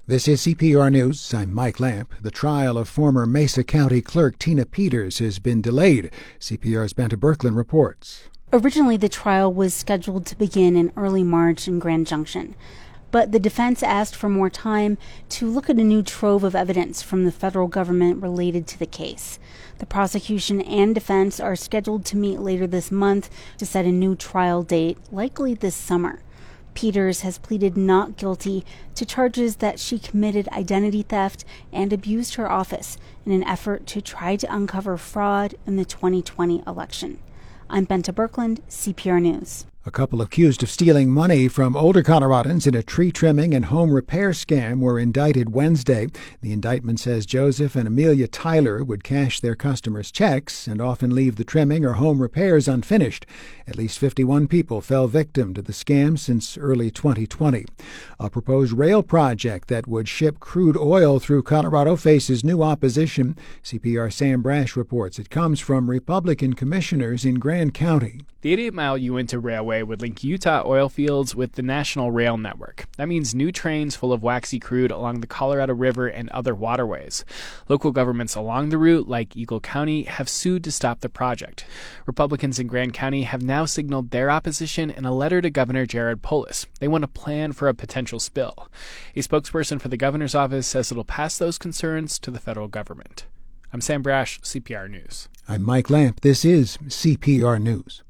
This is CPR News. I'm Mike Lamp. The trial of former Mesa County Clerk Tina Peters has been delayed. CPR's Benta Berkland reports. Originally, the trial was scheduled to begin in early March in Grand Junction, but the defense asked for more time to look at a new trove of evidence from the federal government related to the case. The prosecution and defense are scheduled to meet later this month to set a new trial date, likely this summer. Peters has pleaded not guilty to charges that she committed identity theft and abused her office in an effort to try to uncover fraud in the 2020 election. I'm Benta Berkland, CPR News. A couple accused of stealing money from older Coloradans in a tree trimming and home repair scam were indicted Wednesday. The indictment says Joseph and Amelia Tyler would cash their customers' checks and often leave the trimming or home repairs unfinished. At least 51 people fell victim to the scam since early 2020. A proposed rail project that would ship crude oil through Colorado faces new opposition. CPR Sam Brash reports it comes from Republican commissioners in Grand County. The 88-mile Uinta Railway would link Utah oil fields with the National Rail Network. That means new trains full of waxy crude along the Colorado River and other waterways. Local governments along the route, like Eagle County, have sued to stop the project. Republicans in Grand County have now signaled their opposition in a letter to Governor Jared Polis. They want a plan for a potential spill. A spokesperson for the governor's office says it'll pass those concerns to the federal government. I'm Sam Brash, CPR News. I'm Mike Lamp. This is CPR News.